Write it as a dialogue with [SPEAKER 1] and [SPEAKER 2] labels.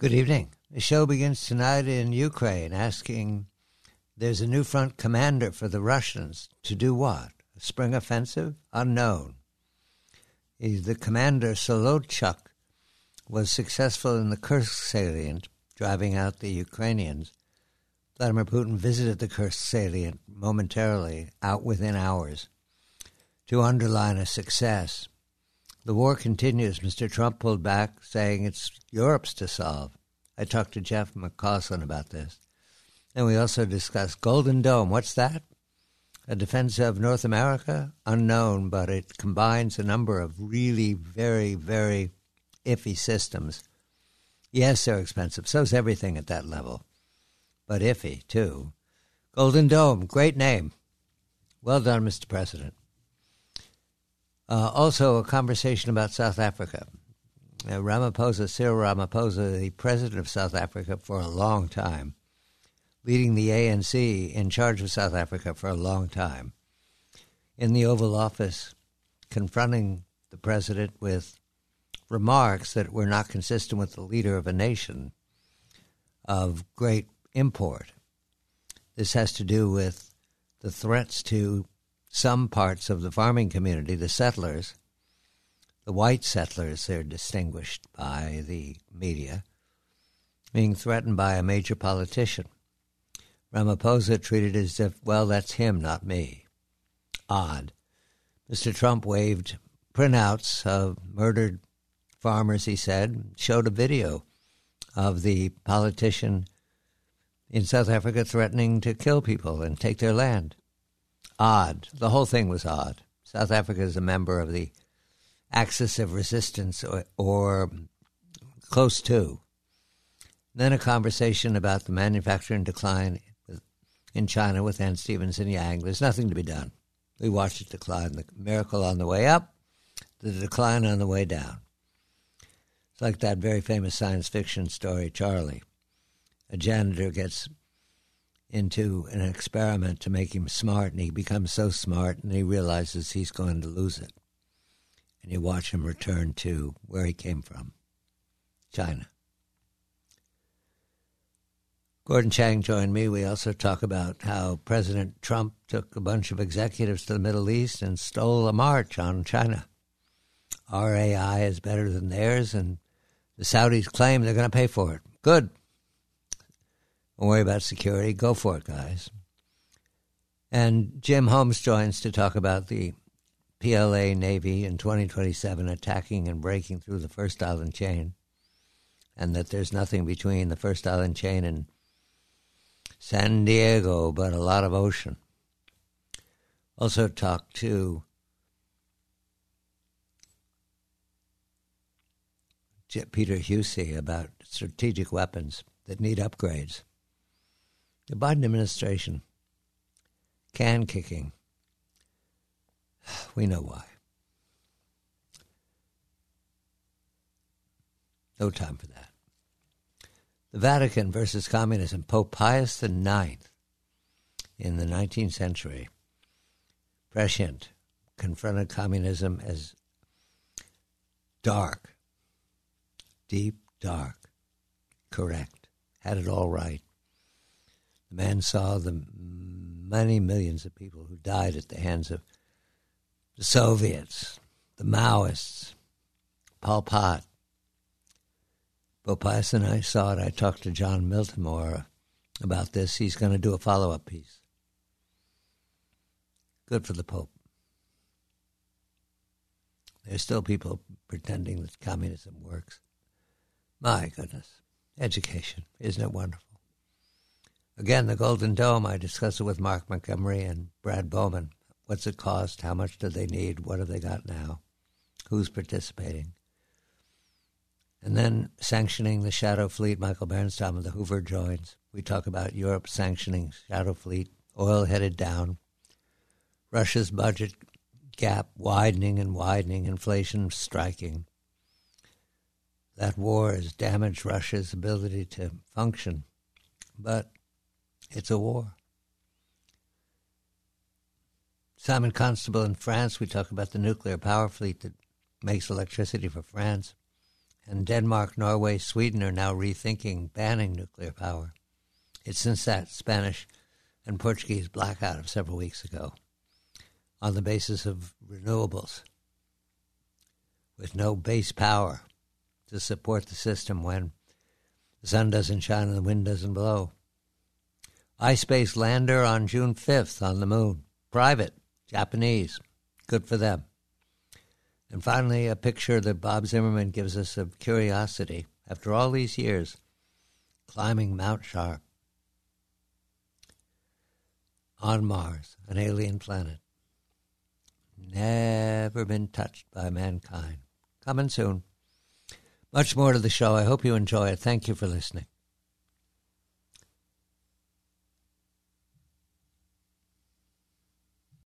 [SPEAKER 1] Good evening. The show begins tonight in Ukraine, asking, there's a new front commander for the Russians. To do what? A spring offensive? Unknown. The commander, Solochuk, was successful in the Kursk salient, driving out the Ukrainians. Vladimir Putin visited the Kursk salient momentarily, out within hours, to underline a success. The war continues. Mr. Trump pulled back, saying it's Europe's to solve. I talked to Jeff McCausland about this. And we also discussed Golden Dome. What's that? A defense of North America? Unknown, but it combines a number of really very, very iffy systems. Yes, they're expensive. So's everything at that level. But iffy, too. Golden Dome, great name. Well done, Mr. President. Also, a conversation about South Africa. Cyril Ramaphosa, the president of South Africa for a long time, leading the ANC in charge of South Africa for a long time, in the Oval Office, confronting the president with remarks that were not consistent with the leader of a nation of great import. This has to do with the threats to some parts of the farming community, the settlers, the white settlers, they're distinguished by the media, being threatened by a major politician. Ramaphosa treated it as if, well, that's him, not me. Odd. Mr. Trump waved printouts of murdered farmers, he said, showed a video of the politician in South Africa threatening to kill people and take their land. Odd. The whole thing was odd. South Africa is a member of the Axis of Resistance or close to. Then a conversation about the manufacturing decline in China with Ann Stevenson Yang. There's nothing to be done. We watched it decline. The miracle on the way up, the decline on the way down. It's like that very famous science fiction story, Charlie. A janitor gets into an experiment to make him smart, and he becomes so smart, and he realizes he's going to lose it. And you watch him return to where he came from, China. Gordon Chang joined me. We also talk about how President Trump took a bunch of executives to the Middle East and stole a march on China. Our AI is better than theirs, and the Saudis claim they're going to pay for it. Good. Don't worry about security. Go for it, guys. And Jim Holmes joins to talk about the PLA Navy in 2027 attacking and breaking through the First Island chain, and that there's nothing between the First Island chain and San Diego but a lot of ocean. Also talk to Peter Husey about strategic weapons that need upgrades. The Biden administration, can kicking. We know why. No time for that. The Vatican versus communism. Pope Pius IX in the 19th century, prescient, confronted communism as dark, deep, dark, correct, had it all right. The man saw the many millions of people who died at the hands of the Soviets, the Maoists, Pol Pot. Pope Pius and I saw it. I talked to John Miltimore about this. He's going to do a follow-up piece. Good for the Pope. There's still people pretending that communism works. My goodness. Education. Isn't it wonderful? Again, the Golden Dome, I discussed it with Mark Montgomery and Brad Bowman. What's it cost? How much do they need? What have they got now? Who's participating? And then sanctioning the Shadow Fleet. Michael Bernstein of the Hoover joins. We talk about Europe sanctioning Shadow Fleet, oil headed down, Russia's budget gap widening and widening, inflation striking. That war has damaged Russia's ability to function, but it's a war. Simon Constable in France, we talk about the nuclear power fleet that makes electricity for France And Denmark, Norway, Sweden are now rethinking banning nuclear power. It's since that Spanish and Portuguese blackout of several weeks ago on the basis of renewables with no base power to support the system when the sun doesn't shine and the wind doesn't blow. iSpace lander on June 5th on the moon. Private, Japanese. Good for them. And finally, a picture that Bob Zimmerman gives us of Curiosity, after all these years, climbing Mount Sharp on Mars, an alien planet. Never been touched by mankind. Coming soon. Much more to the show. I hope you enjoy it. Thank you for listening.